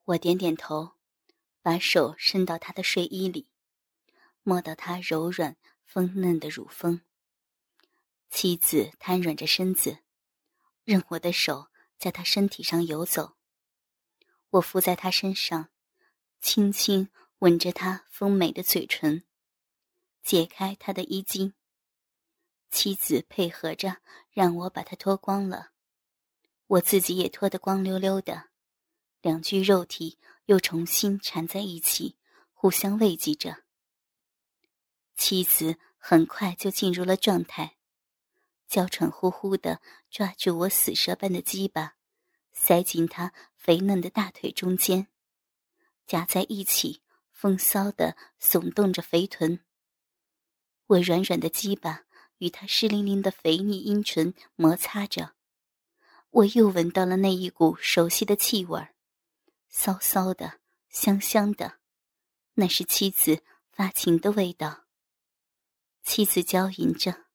我点点头，把手伸到他的睡衣里，摸到他柔软丰嫩的乳峰。妻子瘫软着身子，任我的手在他身体上游走。我伏在他身上，轻轻吻着他丰美的嘴唇，解开他的衣襟。妻子配合着让我把他脱光了，我自己也脱得光溜溜的，两具肉体又重新缠在一起，互相慰藉着。妻子很快就进入了状态，娇喘呼呼地抓住我死蛇般的鸡巴，塞进他肥嫩的大腿中间，夹在一起，风骚地耸动着肥臀。我软软的鸡巴与他湿淋淋的肥腻阴唇摩擦着，我又闻到了那一股熟悉的气味，骚骚的，香香的，那是妻子发情的味道。妻子娇吟着：“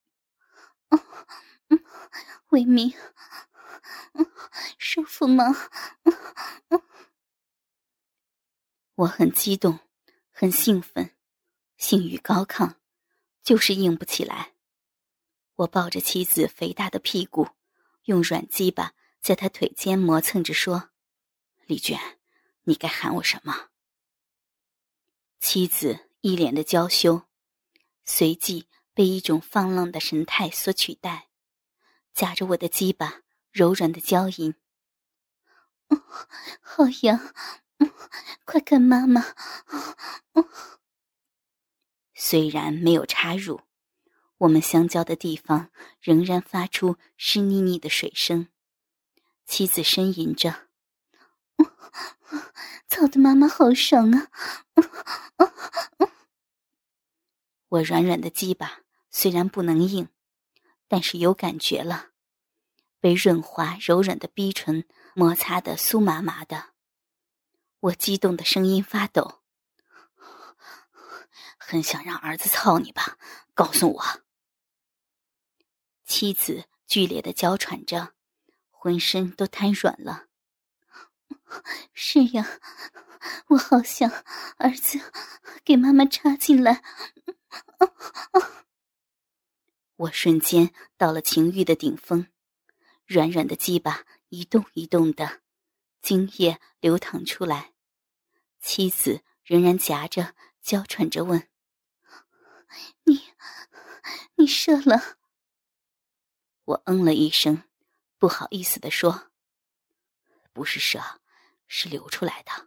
维明，舒服吗？”我很激动，很兴奋，性欲高亢，就是硬不起来。我抱着妻子肥大的屁股，用软鸡巴在她腿间磨蹭着说：“丽娟，你该喊我什么？”妻子一脸的娇羞，随即被一种放浪的神态所取代，夹着我的鸡巴柔软的娇吟：“好痒，快干妈妈！”虽然没有插入，我们相交的地方仍然发出湿腻腻的水声。妻子呻吟着：“操的妈妈好爽啊！”我软软的鸡巴虽然不能硬，但是有感觉了，被润滑柔软的逼唇摩擦得酥麻麻的。我激动的声音发抖：“很想让儿子操你吧，告诉我。”妻子剧烈的娇喘着，浑身都瘫软了。“是呀，我好想儿子给妈妈插进来。”我瞬间到了情欲的顶峰，软软的鸡巴一动一动的，精液流淌出来。妻子仍然夹着，娇喘着问：“你射了？”我嗯了一声，不好意思地说：“不是射，是流出来的。”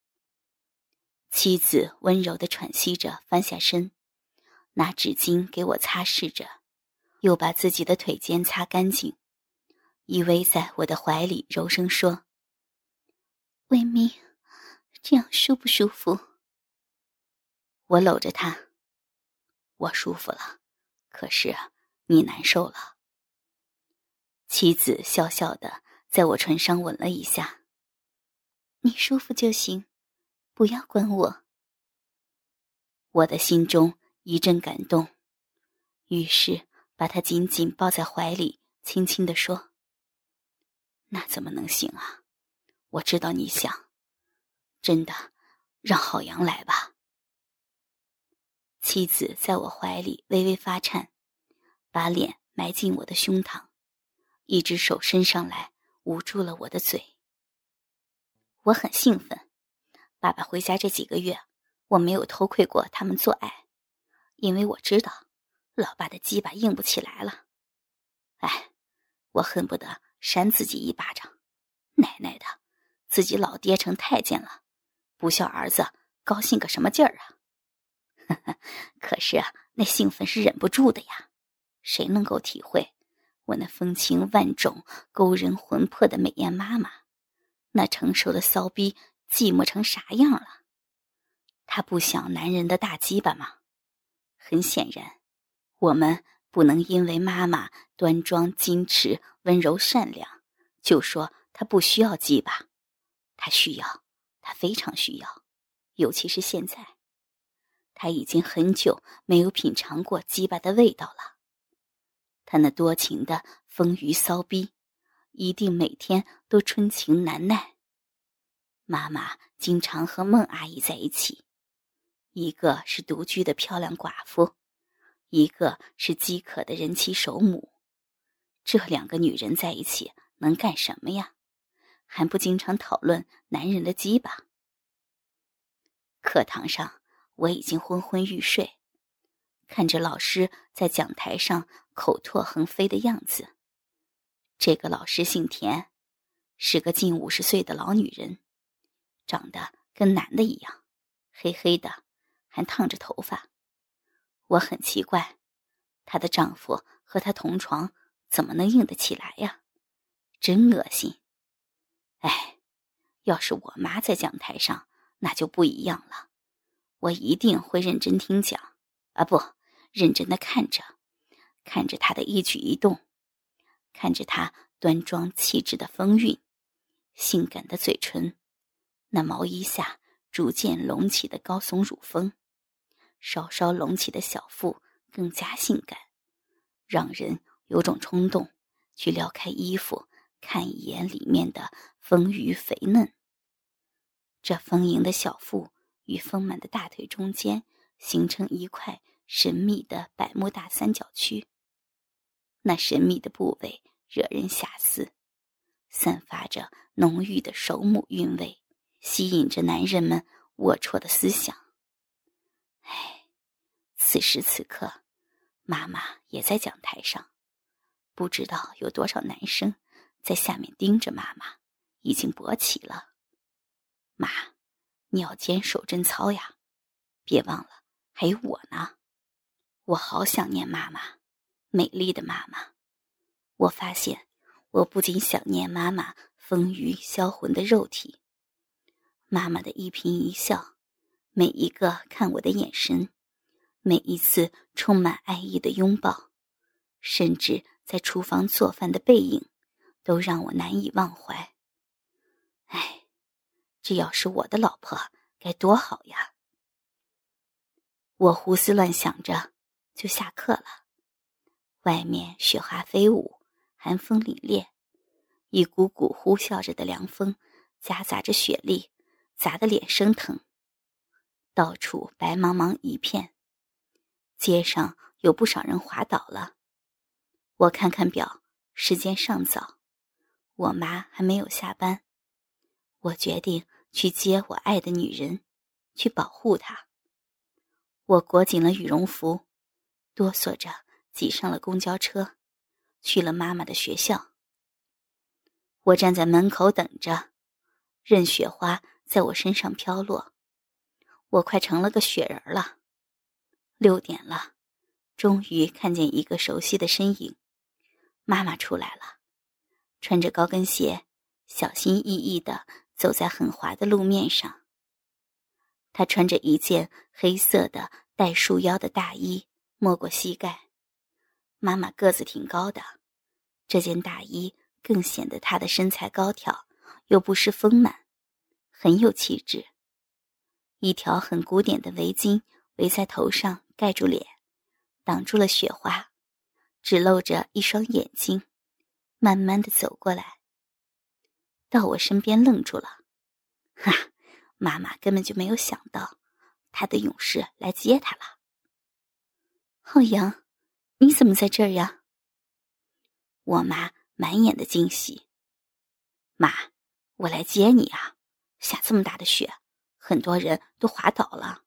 妻子温柔地喘息着，翻下身，拿纸巾给我擦拭着，又把自己的腿间擦干净，依偎在我的怀里，柔声说：“维明，这样舒不舒服？”我搂着他：“我舒服了，可是你难受了。”妻子笑笑的在我唇上吻了一下：“你舒服就行，不要管我。”我的心中一阵感动，于是把他紧紧抱在怀里，轻轻地说：“那怎么能行啊？我知道你想，真的，让郝阳来吧。”妻子在我怀里微微发颤，把脸埋进我的胸膛，一只手伸上来捂住了我的嘴。我很兴奋，爸爸回家这几个月，我没有偷窥过他们做爱，因为我知道老爸的鸡巴硬不起来了。我恨不得扇自己一巴掌，奶奶的，自己老爹成太监了，不孝儿子高兴个什么劲儿啊！可是那兴奋是忍不住的呀，谁能够体会我那风情万种勾人魂魄的美艳妈妈，那成熟的骚逼寂寞成啥样了？她不想男人的大鸡巴吗？很显然，我们不能因为妈妈端庄矜持温柔善良就说她不需要鸡巴。她需要，她非常需要，尤其是现在，她已经很久没有品尝过鸡巴的味道了。她那多情的丰腴骚逼一定每天都春情难耐。 妈妈经常和孟阿姨在一起，一个是独居的漂亮寡妇，一个是饥渴的人妻守母。这两个女人在一起能干什么呀？还不经常讨论男人的鸡巴。课堂上我已经昏昏欲睡，看着老师在讲台上口唾横飞的样子。这个老师姓田，是个近50岁的老女人，长得跟男的一样，黑黑的，还烫着头发。我很奇怪，她的丈夫和她同床怎么能硬得起来呀？真恶心。哎，要是我妈在讲台上，那就不一样了。我一定会认真听讲，不，认真地看着她的一举一动，看着她端庄气质的风韵，性感的嘴唇，那毛衣下逐渐隆起的高耸乳峰，稍稍隆起的小腹更加性感，让人有种冲动去撩开衣服看一眼里面的丰腴肥嫩。这丰盈的小腹与丰满的大腿中间形成一块神秘的百慕大三角区，那神秘的部位惹人遐思，散发着浓郁的手母韵味，吸引着男人们龌龊的思想。此时此刻，妈妈也在讲台上，不知道有多少男生在下面盯着妈妈，已经勃起了。妈，你要坚守贞操呀，别忘了还有我呢。我好想念妈妈，美丽的妈妈。我发现我不仅想念妈妈丰腴销魂的肉体，妈妈的一颦一笑，每一个看我的眼神，每一次充满爱意的拥抱，甚至在厨房做饭的背影，都让我难以忘怀。这要是我的老婆该多好呀。我胡思乱想着，就下课了。外面雪花飞舞，寒风凛冽，一股股呼啸着的凉风夹杂着雪粒，砸得脸生疼。到处白茫茫一片，街上有不少人滑倒了。我看看表，时间尚早，我妈还没有下班。我决定去接我爱的女人，去保护她。我裹紧了羽绒服，哆嗦着挤上了公交车，去了妈妈的学校。我站在门口等着，任雪花在我身上飘落。我快成了个雪人了。6点了，终于看见一个熟悉的身影。妈妈出来了，穿着高跟鞋，小心翼翼地走在很滑的路面上。她穿着一件黑色的带束腰的大衣，没过膝盖。妈妈个子挺高的，这件大衣更显得她的身材高挑，又不失丰满，很有气质。一条很古典的围巾围在头上，盖住脸，挡住了雪花，只露着一双眼睛，慢慢地走过来，到我身边愣住了。妈妈根本就没有想到她的勇士来接她了。浩洋，你怎么在这儿呀？我妈满眼的惊喜。妈，我来接你啊，下这么大的雪，很多人都滑倒了。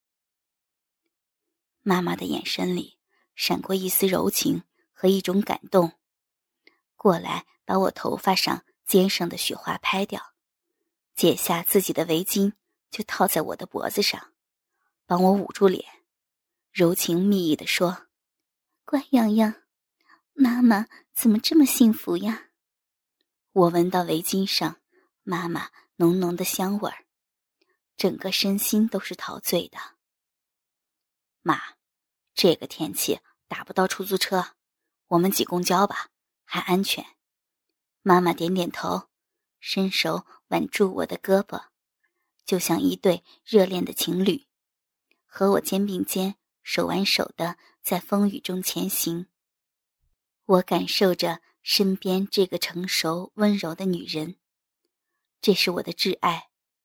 妈妈的眼神里闪过一丝柔情和一种感动，过来把我头发上肩上的雪花拍掉，解下自己的围巾就套在我的脖子上，帮我捂住脸，柔情蜜意地说：乖洋洋，妈妈怎么这么幸福呀？我闻到围巾上妈妈浓浓的香味儿，整个身心都是陶醉的。妈，这个天气打不到出租车，我们挤公交吧，还安全。妈妈点点头，伸手挽住我的胳膊，就像一对热恋的情侣，和我肩并肩，手挽手的在风雨中前行。我感受着身边这个成熟温柔的女人，这是我的挚爱，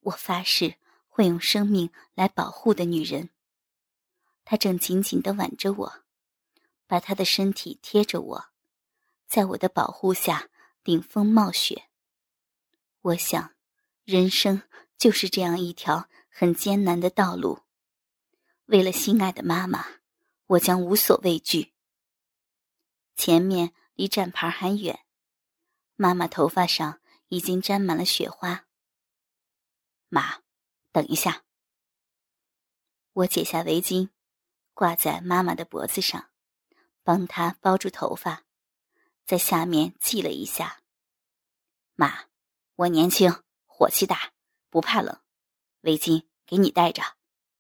我发誓会用生命来保护的女人。她正紧紧地挽着我，把她的身体贴着我，在我的保护下顶风冒雪。我想，人生就是这样一条很艰难的道路。为了心爱的妈妈，我将无所畏惧。前面离站牌还远，妈妈头发上已经沾满了雪花。妈，等一下。我解下围巾，挂在妈妈的脖子上，帮她包住头发，在下面系了一下。妈，我年轻，火气大，不怕冷，围巾给你戴着。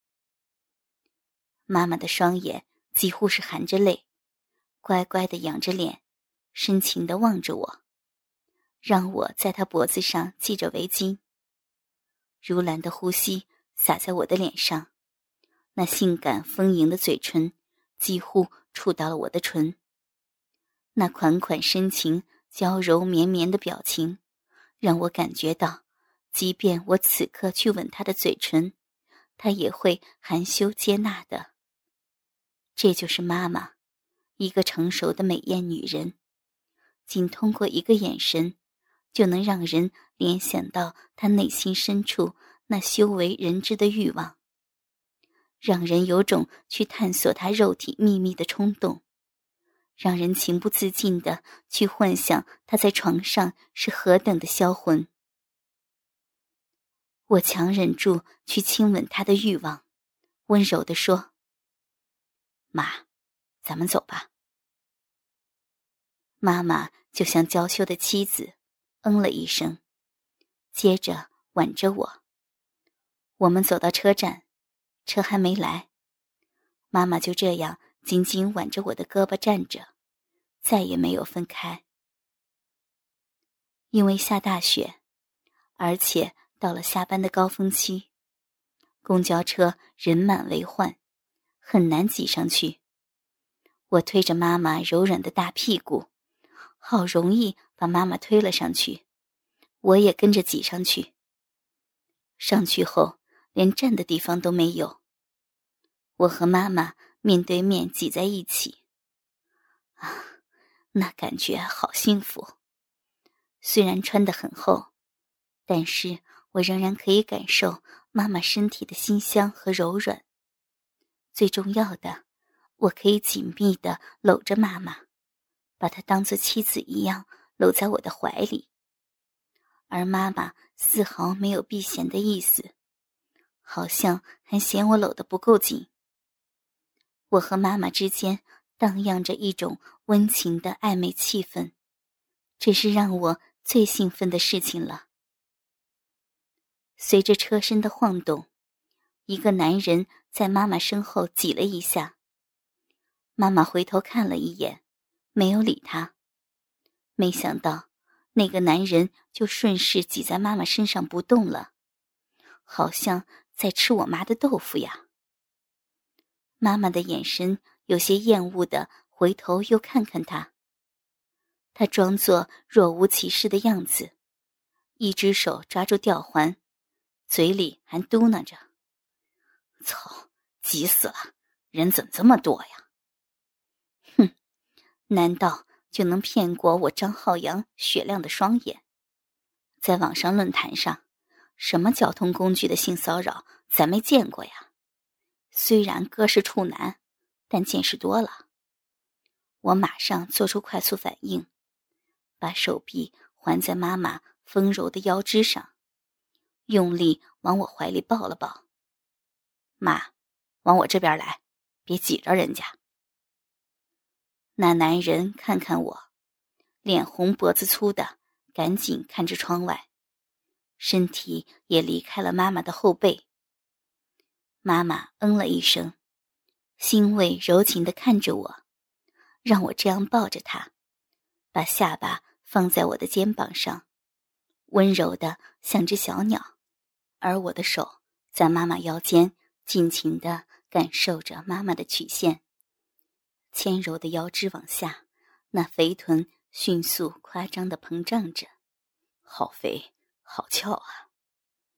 妈妈的双眼几乎是含着泪，乖乖地仰着脸，深情地望着我，让我在她脖子上系着围巾。如兰的呼吸洒在我的脸上，那性感丰盈的嘴唇几乎触到了我的唇。那款款深情、娇柔绵绵的表情，让我感觉到，即便我此刻去吻她的嘴唇，她也会含羞接纳的。这就是妈妈，一个成熟的美艳女人，仅通过一个眼神，就能让人联想到她内心深处那羞为人知的欲望，让人有种去探索她肉体秘密的冲动，让人情不自禁地去幻想她在床上是何等的销魂。我强忍住去亲吻她的欲望，温柔地说：妈，咱们走吧。妈妈就像娇羞的妻子，了一声，接着挽着我。我们走到车站，车还没来，妈妈就这样紧紧挽着我的胳膊站着，再也没有分开。因为下大雪，而且到了下班的高峰期，公交车人满为患，很难挤上去。我推着妈妈柔软的大屁股，好容易把妈妈推了上去，我也跟着挤上去。上去后，连站的地方都没有。我和妈妈面对面挤在一起。啊，那感觉好幸福。虽然穿得很厚，但是我仍然可以感受妈妈身体的馨香和柔软。最重要的，我可以紧密地搂着妈妈，把她当作妻子一样搂在我的怀里。而妈妈丝毫没有避嫌的意思，好像还嫌我搂得不够紧。我和妈妈之间荡漾着一种温情的暧昧气氛，这是让我最兴奋的事情了。随着车身的晃动，一个男人在妈妈身后挤了一下。妈妈回头看了一眼，没有理他。没想到那个男人就顺势挤在妈妈身上不动了，好像在吃我妈的豆腐呀。妈妈的眼神有些厌恶地回头又看看他，他装作若无其事的样子，一只手抓住吊环，嘴里还嘟囔着：操，急死了，人怎么这么多呀？哼，难道就能骗过我张浩洋雪亮的双眼？在网上论坛上，什么交通工具的性骚扰咱没见过呀？虽然哥是处男，但见识多了。我马上做出快速反应，把手臂环在妈妈丰柔的腰肢上，用力往我怀里抱了抱。妈，往我这边来，别挤着人家。那男人看看我，脸红脖子粗的，赶紧看着窗外，身体也离开了妈妈的后背。妈妈了一声，欣慰柔情地看着我，让我这样抱着她，把下巴放在我的肩膀上，温柔地像只小鸟，而我的手在妈妈腰间尽情地感受着妈妈的曲线。纤柔的腰肢往下，那肥臀迅速夸张地膨胀着，好肥好翘啊！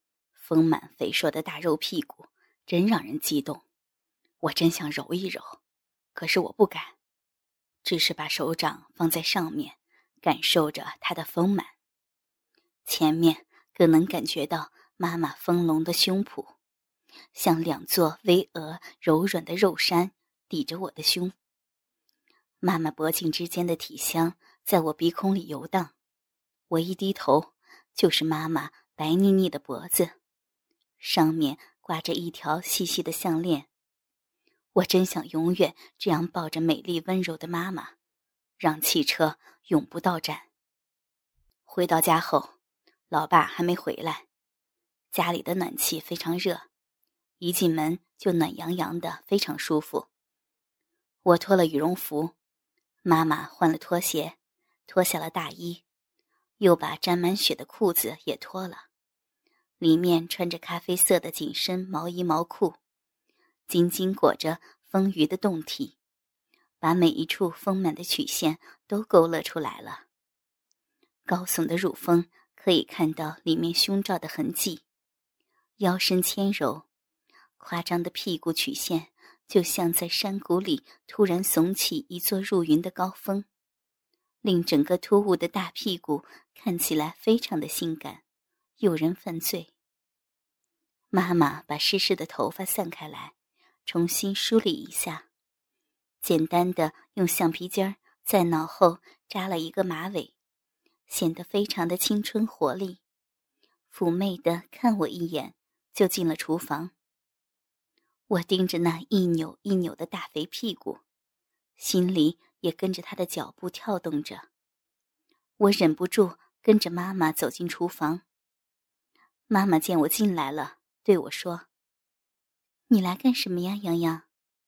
丰满肥硕的大肉屁股真让人激动，我真想揉一揉，可是我不敢，只是把手掌放在上面，感受着它的丰满。前面更能感觉到妈妈丰隆的胸脯，像两座巍峨柔软的肉山抵着我的胸。妈妈脖颈之间的体香在我鼻孔里游荡，我一低头，就是妈妈白腻腻的脖子，上面挂着一条细细的项链。我真想永远这样抱着美丽温柔的妈妈，让汽车永不到站。回到家后，老爸还没回来，家里的暖气非常热，一进门就暖洋洋的，非常舒服。我脱了羽绒服，妈妈换了拖鞋，脱下了大衣，又把沾满血的裤子也脱了，里面穿着咖啡色的紧身毛衣毛裤，紧紧裹着丰腴的胴体，把每一处丰满的曲线都勾勒出来了。高耸的乳峰可以看到里面胸罩的痕迹，腰身纤柔，夸张的屁股曲线就像在山谷里突然耸起一座入云的高峰，令整个突兀的大屁股看起来非常的性感，诱人犯罪。妈妈把湿湿的头发散开来，重新梳理一下，简单的用橡皮筋儿在脑后扎了一个马尾，显得非常的青春活力，妩媚的看我一眼，就进了厨房。我盯着那一扭一扭的大肥屁股，心里也跟着她的脚步跳动着。我忍不住跟着妈妈走进厨房。妈妈见我进来了，对我说：“你来干什么呀，洋洋？”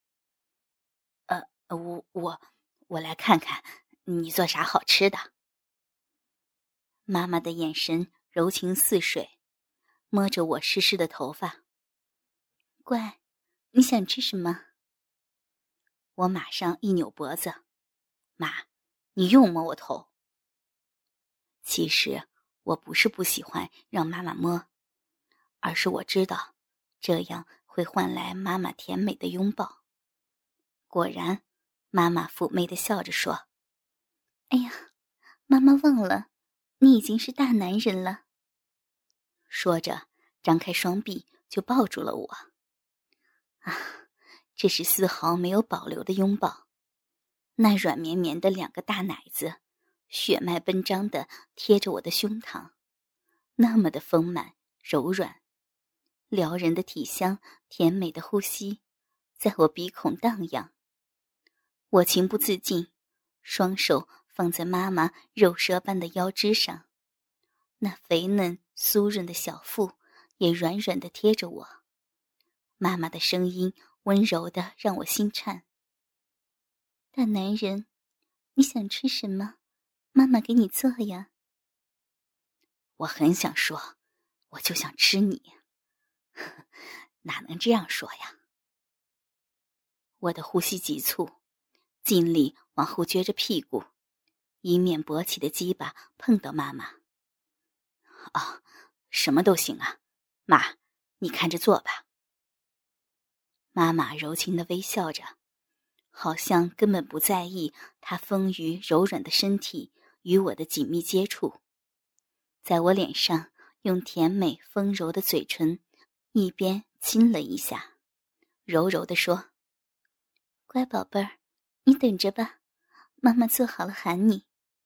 我来看看你做啥好吃的。妈妈的眼神柔情似水，摸着我湿湿的头发。乖，你想吃什么？我马上一扭脖子，妈，你又摸我头。其实我不是不喜欢让妈妈摸，而是我知道这样会换来妈妈甜美的拥抱。果然，妈妈妩媚地笑着说：“哎呀，妈妈忘了，你已经是大男人了。”说着，张开双臂就抱住了我。啊，这是丝毫没有保留的拥抱。那软绵绵的两个大奶子，血脉奔张地贴着我的胸膛，那么的丰满柔软，撩人的体香，甜美的呼吸，在我鼻孔荡漾。我情不自禁，双手放在妈妈肉蛇般的腰肢上，那肥嫩酥润的小腹也软软地贴着我。妈妈的声音温柔地让我心颤：“大男人，你想吃什么？妈妈给你做呀。”我很想说，我就想吃你。哪能这样说呀？我的呼吸急促，尽力往后撅着屁股，以免勃起的鸡巴碰到妈妈。啊，什么都行啊，妈，你看着做吧。妈妈柔情地微笑着，好像根本不在意她丰腴柔软的身体与我的紧密接触，在我脸上用甜美丰柔的嘴唇一边亲了一下，柔柔地说：“乖宝贝儿，你等着吧，妈妈做好了喊你。”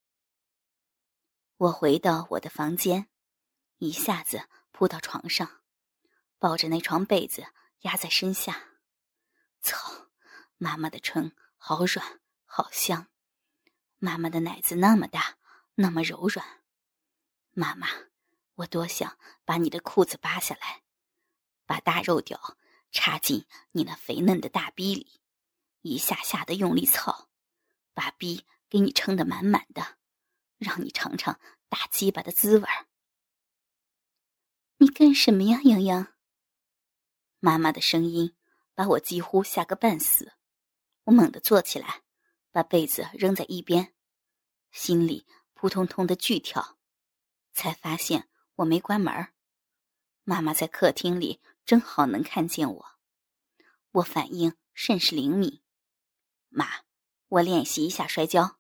我回到我的房间，一下子扑到床上，抱着那床被子压在身下。操，妈妈的唇好软好香，妈妈的奶子那么大那么柔软。妈妈，我多想把你的裤子扒下来，把大肉屌插进你那肥嫩的大逼里，一下下的用力操，把逼给你撑得满满的，让你尝尝大鸡巴的滋味。你干什么呀，洋洋？妈妈的声音把我几乎吓个半死。我猛地坐起来，把被子扔在一边，心里扑通通的剧跳，才发现我没关门。 妈妈在客厅里正好能看见我，我反应甚是灵敏。妈，我练习一下摔跤。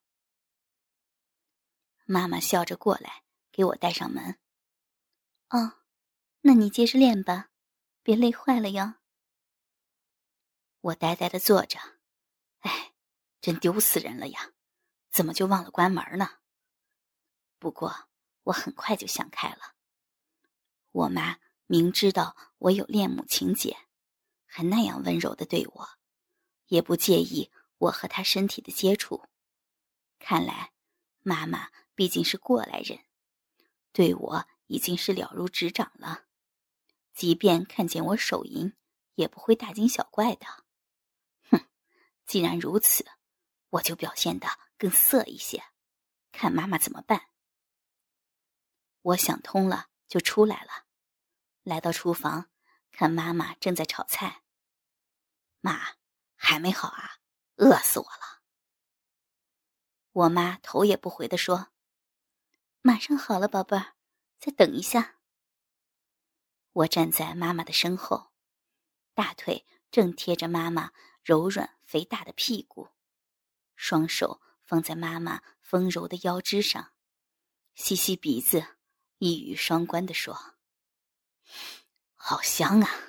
妈妈笑着过来，给我带上门。哦，那你接着练吧，别累坏了哟。我呆呆地坐着，哎，真丢死人了呀，怎么就忘了关门呢？不过我很快就想开了。我妈明知道我有恋母情节，还那样温柔地对我，也不介意我和她身体的接触。看来妈妈毕竟是过来人，对我已经是了如指掌了，即便看见我手淫，也不会大惊小怪的。哼，既然如此，我就表现得更色一些，看妈妈怎么办。我想通了，就出来了，来到厨房，看妈妈正在炒菜。妈，还没好啊，饿死我了。我妈头也不回地说：马上好了，宝贝儿，再等一下。我站在妈妈的身后，大腿正贴着妈妈柔软肥大的屁股，双手放在妈妈丰柔的腰肢上，吸吸鼻子，一语双关地说：好香啊。